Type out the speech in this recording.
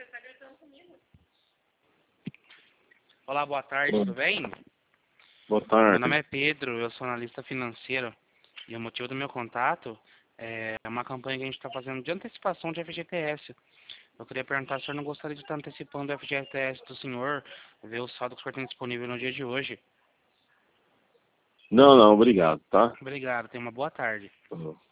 Olá, boa tarde, tudo bem? Boa Meu tarde. nome é Pedro, eu sou analista financeiro e o motivo do meu contato é uma campanha que a gente está fazendo de antecipação de FGTS. Eu queria perguntar se o senhor não gostaria de estar antecipando o FGTS do senhor, ver o saldo que o senhor tem disponível no dia de hoje. Não, obrigado, tá? Obrigado, tenha uma boa tarde. Uhum.